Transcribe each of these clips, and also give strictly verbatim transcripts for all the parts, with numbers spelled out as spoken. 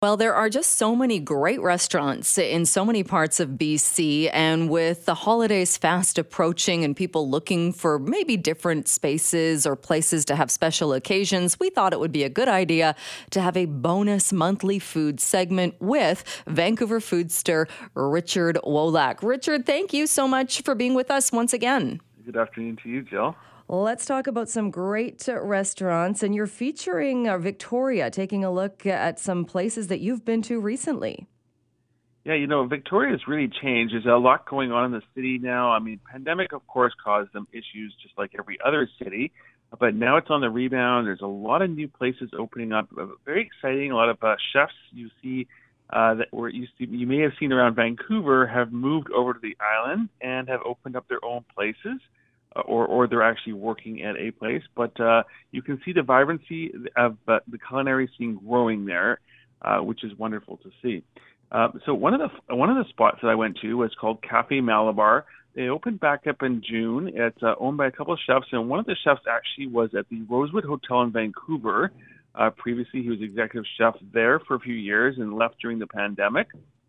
Well, there are just so many great restaurants in so many parts of B C, and with the holidays fast approaching and people looking for maybe different spaces or places to have special occasions, we thought it would be a good idea to have a bonus monthly food segment with Vancouver foodster Richard Wolak. Richard, thank you so much for being with us once again. Good afternoon to you, Jill. Let's talk about some great uh, restaurants. And you're featuring uh, Victoria, taking a look at some places that you've been to recently. Yeah, you know, Victoria's really changed. There's a lot going on in the city now. I mean, pandemic, of course, caused them issues just like every other city, but now it's on the rebound. There's a lot of new places opening up. uh, Very exciting. A lot of uh, chefs you see uh, that were you see you may have seen around Vancouver have moved over to the island and have opened up their own places, uh, or or they're actually working at a place. But uh, you can see the vibrancy of uh, the culinary scene growing there, uh, which is wonderful to see. Uh, so one of the one of the spots that I went to was called Cafe Malabar. They opened back up in June. It's uh, owned by a couple of chefs, and one of the chefs actually was at the Rosewood Hotel in Vancouver. Uh, previously, he was executive chef there for a few years and left during the pandemic,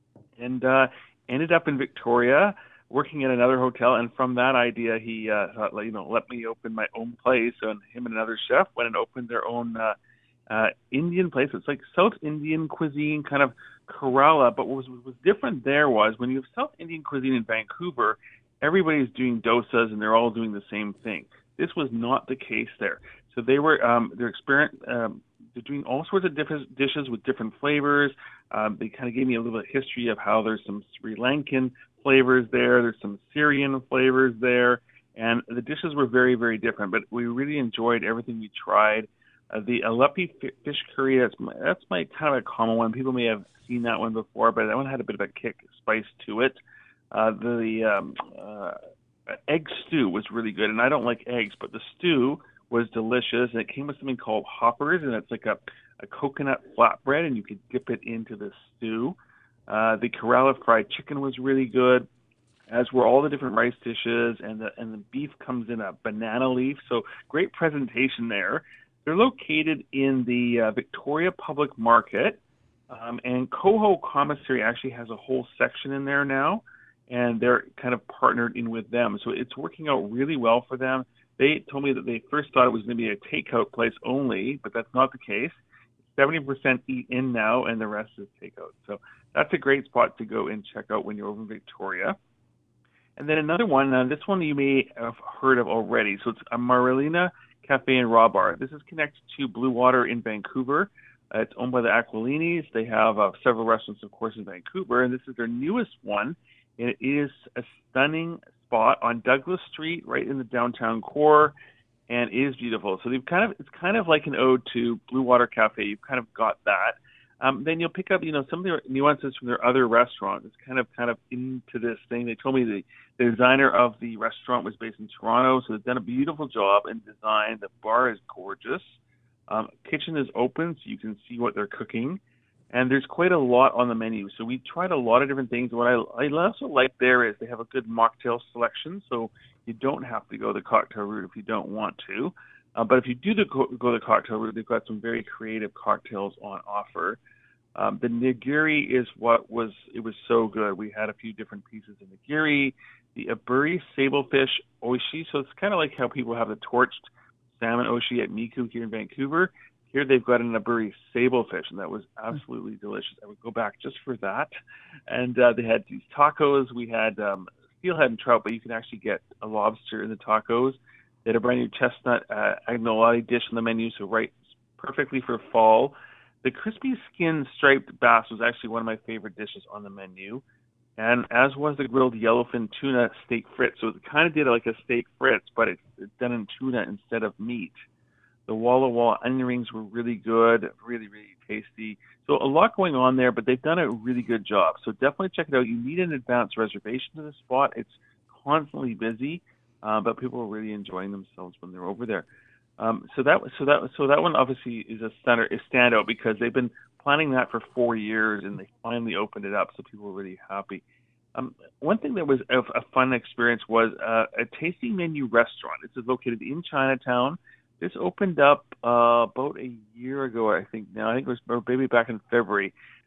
and uh, ended up in Victoria working at another hotel. And from that idea, he uh, thought, you know, let me open my own place. And him and another chef went and opened their own uh, uh, Indian place. It's like South Indian cuisine, kind of Kerala. But what was, what was different there was when you have South Indian cuisine in Vancouver, everybody's doing dosas and they're all doing the same thing. This was not the case there. So they were um, they're experiment um, they're doing all sorts of different dishes with different flavors. Um, they kind of gave me a little bit of history of how there's some Sri Lankan flavors there, there's some Syrian flavors there, and the dishes were very, very different. But we really enjoyed everything we tried. Uh, the Aleppi fish curry, that's my, that's my kind of a common one. People may have seen that one before, but that one had a bit of a kick spice to it. Uh, the um, uh, egg stew was really good, and I don't like eggs, but the stew was delicious, and it came with something called hoppers, and it's like a, a coconut flatbread, and you could dip it into the stew. Uh, the Kerala fried chicken was really good, as were all the different rice dishes, and the and the beef comes in a banana leaf, so great presentation there. They're located in the uh, Victoria Public Market, um, and Coho Commissary actually has a whole section in there now, and they're kind of partnered in with them. So it's working out really well for them. They told me that they first thought it was going to be a takeout place only, but that's not the case. seventy percent eat in now, and the rest is takeout. So that's a great spot to go and check out when you're over in Victoria. And then another one, uh, this one you may have heard of already. So it's a Marilena Cafe and Raw Bar. This is connected to Blue Water in Vancouver. Uh, it's owned by the Aquilinis. They have uh, several restaurants, of course, in Vancouver, and this is their newest one. And it is a stunning spot on Douglas Street, right in the downtown core, and it is beautiful. So they've kind of it's kind of like an ode to Blue Water Cafe. You've kind of got that. Um, then you'll pick up, you know, some of the nuances from their other restaurants. It's kind of kind of into this thing. They told me the, the designer of the restaurant was based in Toronto, so they've done a beautiful job in design. The bar is gorgeous. Um, kitchen is open, so you can see what they're cooking. And there's quite a lot on the menu. So we tried a lot of different things. What I, I also like there is they have a good mocktail selection, so you don't have to go the cocktail route if you don't want to. Uh, but if you do the, go the cocktail route, they've got some very creative cocktails on offer. Um, the nigiri is what was, it was so good. We had a few different pieces of nigiri. The aburi sablefish oishi, so it's kind of like how people have the torched salmon oishi at Miku here in Vancouver. Here they've got an aburi sablefish, and that was absolutely delicious. I would go back just for that. And uh, they had these tacos. We had um, steelhead and trout, but you can actually get a lobster in the tacos. They had a brand new chestnut uh, agnolotti dish on the menu, so right perfectly for fall. The crispy skin striped bass was actually one of my favorite dishes on the menu, and as was the grilled yellowfin tuna steak fritz. So it kind of did like a steak fritz, but it's, it's done in tuna instead of meat. The Walla Walla onion rings were really good, really, really tasty. So a lot going on there, but they've done a really good job. So definitely check it out. You need an advance reservation to the spot. It's constantly busy, uh, but people are really enjoying themselves when they're over there. Um, so that so that so that one obviously is a center is standout because they've been planning that for four years and they finally opened it up, so people were really happy. Um, one thing that was a, a fun experience was uh, a tasting menu restaurant. This is located in Chinatown. This opened up uh, about a year ago, I think now. I think it was maybe back in February.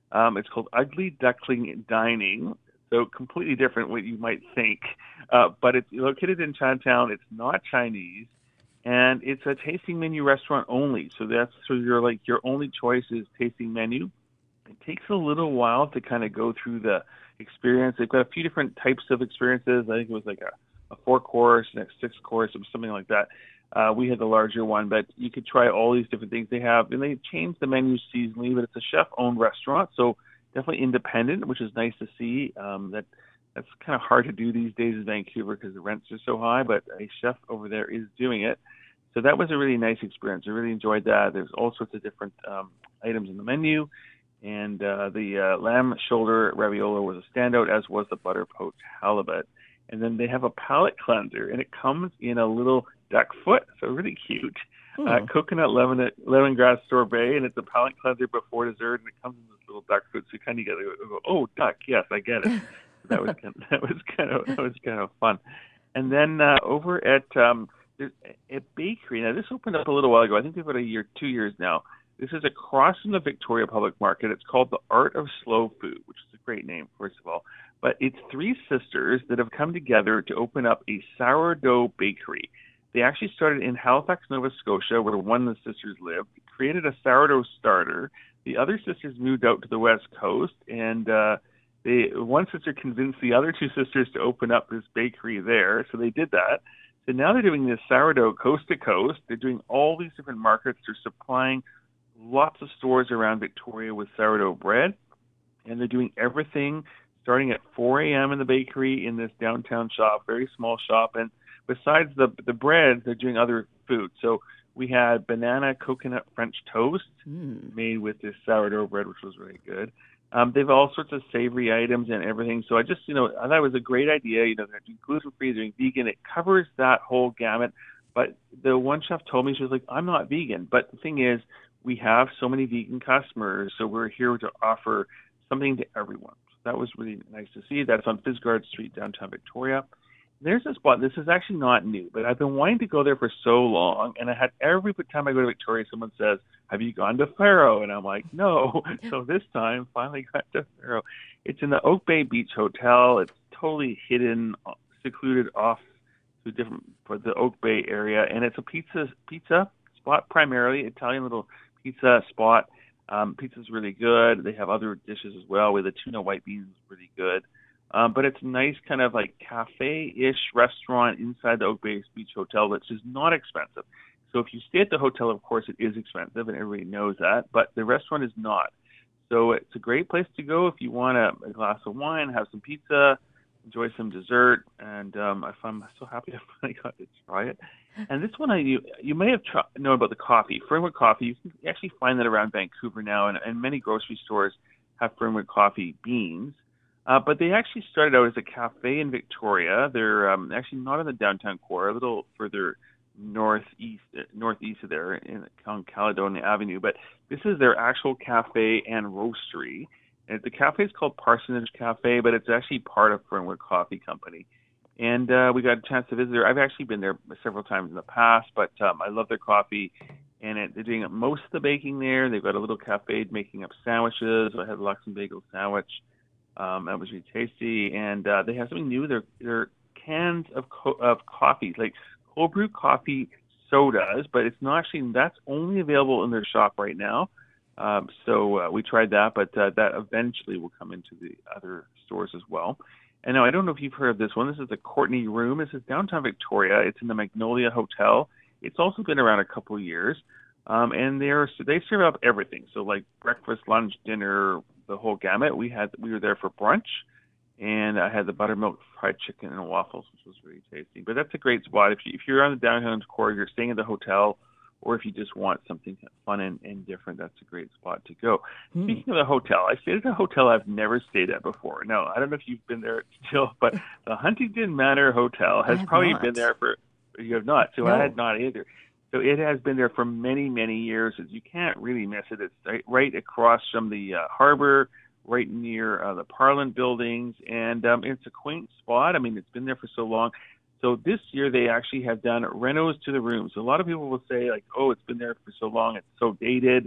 Um, it's called Ugly Duckling Dining, so completely different what you might think. Uh, but it's located in Chinatown. It's not Chinese, and it's a tasting menu restaurant only. So that's so you're like your only choice is tasting menu. It takes a little while to kind of go through the experience. They've got a few different types of experiences. I think it was like a, a four course, and a six course, or something like that. Uh, we had the larger one, but you could try all these different things they have. And they change the menu seasonally, but it's a chef-owned restaurant, so definitely independent, which is nice to see. Um, that that's kind of hard to do these days in Vancouver because the rents are so high, but a chef over there is doing it. So that was a really nice experience. I really enjoyed that. There's all sorts of different um, items in the menu, and uh, the uh, lamb shoulder ravioli was a standout, as was the butter poached halibut. And then they have a palate cleanser, and it comes in a little duck foot, so really cute. Hmm. Uh, coconut lemon lemongrass sorbet, and it's a palate cleanser before dessert, and it comes in this little duck foot. So you kind of get go, oh, duck, yes, I get it. that was kind of, that was kind of that was kind of fun. And then uh, over at um, there's a bakery. Now this opened up a little while ago. I think they've got a year, two years now. This is across from the Victoria Public Market. It's called the Art of Slow Food, which is a great name, first of all. But it's three sisters that have come together to open up a sourdough bakery. They actually started in Halifax, Nova Scotia, where one of the sisters lived, created a sourdough starter. The other sisters moved out to the West Coast, and uh, they one sister convinced the other two sisters to open up this bakery there, so they did that. So now they're doing this sourdough coast to coast. They're doing all these different markets. They're supplying lots of stores around Victoria with sourdough bread, and they're doing everything starting at four a.m. in the bakery in this downtown shop, very small shop. And besides the the bread, they're doing other food. So we had banana coconut French toast mm. made with this sourdough bread, which was really good. Um, they have all sorts of savory items and everything. So I just, you know, I thought it was a great idea. You know, they're doing gluten-free, they're doing vegan. It covers that whole gamut. But the one chef told me, she was like, I'm not vegan. But the thing is, we have so many vegan customers, so we're here to offer something to everyone. So that was really nice to see. That's on Fisgard Street, downtown Victoria. There's a spot. This is actually not new, but I've been wanting to go there for so long, and I had every time I go to Victoria, someone says, have you gone to Faro? And I'm like, no. So this time, finally got to Faro. It's in the Oak Bay Beach Hotel. It's totally hidden, secluded off to different for the Oak Bay area, and it's a pizza pizza spot primarily, Italian little pizza spot. Um, pizza's really good. They have other dishes as well, with the tuna white beans is really good. Um, but it's a nice kind of like cafe-ish restaurant inside the Oak Bay Beach Hotel, which is not expensive. So if you stay at the hotel, of course, it is expensive, and everybody knows that. But the restaurant is not. So it's a great place to go if you want a, a glass of wine, have some pizza, enjoy some dessert. And um, I'm so happy I finally got to try it. And this one, I you, you may have try, known about the coffee. Fernwood Coffee, you can actually find that around Vancouver now, and, and many grocery stores have Fernwood Coffee beans. Uh, but they actually started out as a cafe in Victoria. They're um, actually not in the downtown core, a little further northeast northeast of there in, on Caledonia Avenue. But this is their actual cafe and roastery. And the cafe is called Parsonage Cafe, but it's actually part of Fernwood Coffee Company. And uh, we got a chance to visit there. I've actually been there several times in the past, but um, I love their coffee. And it, they're doing most of the baking there. They've got a little cafe making up sandwiches. I had a Luxembourg bagel sandwich. Um, that was really tasty. And uh, they have something new. They're, they're cans of co- of coffee, like cold brew coffee sodas, but it's not actually, that's only available in their shop right now. Um, so uh, we tried that, but uh, that eventually will come into the other stores as well. And now I don't know if you've heard of this one. This is the Courtney Room. This is downtown Victoria. It's in the Magnolia Hotel. It's also been around a couple of years. Um, and they're, they serve up everything. So like breakfast, lunch, dinner, the whole gamut. We had we were there for brunch, and I had the buttermilk fried chicken and waffles, which was really tasty. But that's a great spot if you if you're on the downtown core, you're staying at the hotel, or if you just want something fun and, and different, that's a great spot to go. Hmm. Speaking of the hotel, I stayed at a hotel I've never stayed at before. Now, I don't know if you've been there still, but the Huntington Manor Hotel has probably not. been there for, you have not, so no. I had not either. So it has been there for many, many years. You can't really miss it. It's right, right across from the uh, harbor, right near uh, the Parliament buildings, and um, it's a quaint spot. I mean, it's been there for so long. So this year they actually have done renos to the rooms. So a lot of people will say, like, oh, it's been there for so long, it's so dated.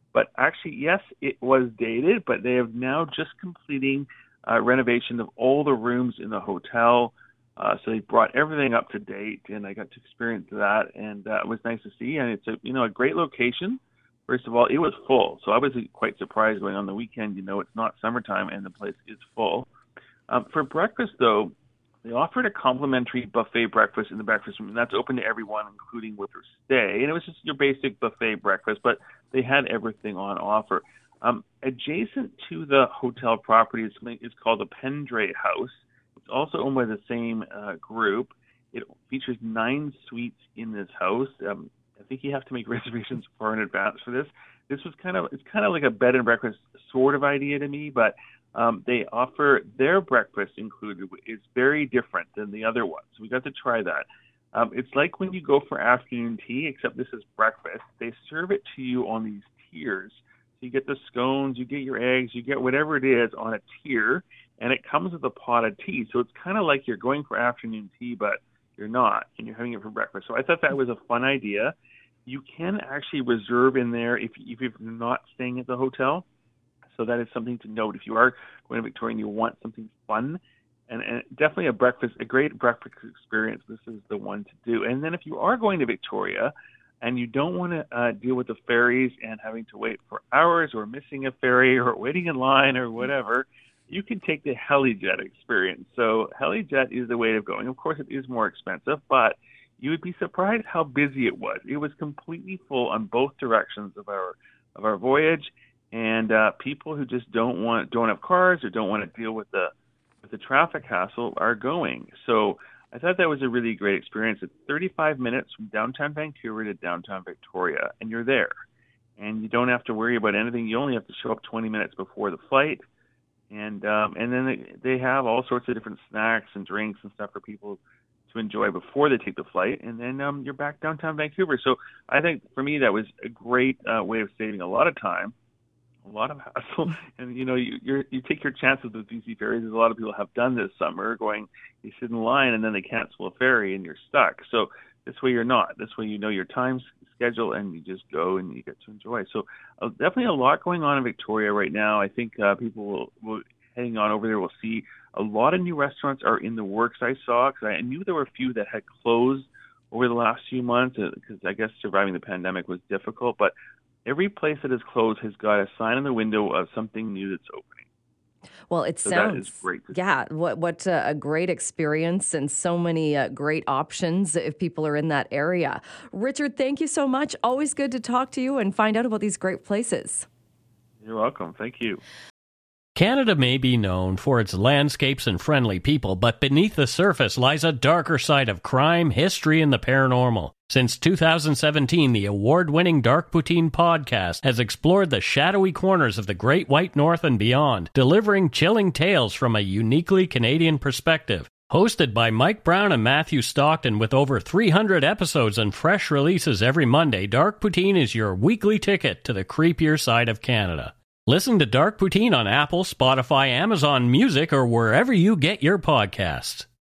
But actually, yes, it was dated, but they have now just completing uh, renovation of all the rooms in the hotel. Uh, so they brought everything up to date, and I got to experience that, and uh, it was nice to see. And it's a you know a great location. First of all, it was full, so I was quite surprised going on the weekend. You know, it's not summertime, and the place is full. Um, for breakfast, though, they offered a complimentary buffet breakfast in the breakfast room, and that's open to everyone, including with your stay. And it was just your basic buffet breakfast, but they had everything on offer. Um, adjacent to the hotel property is something is called the Pendray House. It's also owned by the same uh, group. It features nine suites in this house. Um, I think you have to make reservations far in advance for this. This was kind of it's kind of like a bed and breakfast sort of idea to me, but um, they offer their breakfast included is very different than the other ones. So we got to try that. Um, it's like when you go for afternoon tea, except this is breakfast. They serve it to you on these tiers. So you get the scones, you get your eggs, you get whatever it is on a tier, and it comes with a pot of tea. So it's kind of like you're going for afternoon tea, but you're not, and you're having it for breakfast. So I thought that was a fun idea. You can actually reserve in there if, if you're not staying at the hotel. So that is something to note. If you are going to Victoria and you want something fun, and, and definitely a breakfast, a great breakfast experience, this is the one to do. And then if you are going to Victoria and you don't want to uh, deal with the ferries and having to wait for hours or missing a ferry or waiting in line or whatever, you can take the HeliJet experience. So HeliJet is the way of going. Of course, it is more expensive, but you would be surprised how busy it was. It was completely full on both directions of our of our voyage, and uh, people who just don't want don't have cars or don't want to deal with the with the traffic hassle are going. So I thought that was a really great experience. It's thirty-five minutes from downtown Vancouver to downtown Victoria, and you're there, and you don't have to worry about anything. You only have to show up twenty minutes before the flight. And um, and then they, they have all sorts of different snacks and drinks and stuff for people to enjoy before they take the flight. And then um, you're back downtown Vancouver. So I think for me that was a great uh, way of saving a lot of time, a lot of hassle. And, you know, you you're, you take your chances with B C ferries, as a lot of people have done this summer, going, you sit in line and then they cancel a ferry and you're stuck. So this way you're not. This way you know your time schedule and you just go and you get to enjoy. So uh, definitely a lot going on in Victoria right now. I think uh, people will, will heading on over there will see a lot of new restaurants are in the works. I saw because I knew there were a few that had closed over the last few months because I guess surviving the pandemic was difficult. But every place that is closed has got a sign in the window of something new that's opening. Well, it so sounds, that is great to yeah, see. what what uh, a great experience and so many uh, great options if people are in that area. Richard, thank you so much. Always good to talk to you and find out about these great places. You're welcome. Thank you. Canada may be known for its landscapes and friendly people, but beneath the surface lies a darker side of crime, history, and the paranormal. Since two thousand seventeen, the award-winning Dark Poutine podcast has explored the shadowy corners of the Great White North and beyond, delivering chilling tales from a uniquely Canadian perspective. Hosted by Mike Brown and Matthew Stockton with over three hundred episodes and fresh releases every Monday, Dark Poutine is your weekly ticket to the creepier side of Canada. Listen to Dark Poutine on Apple, Spotify, Amazon Music, or wherever you get your podcasts.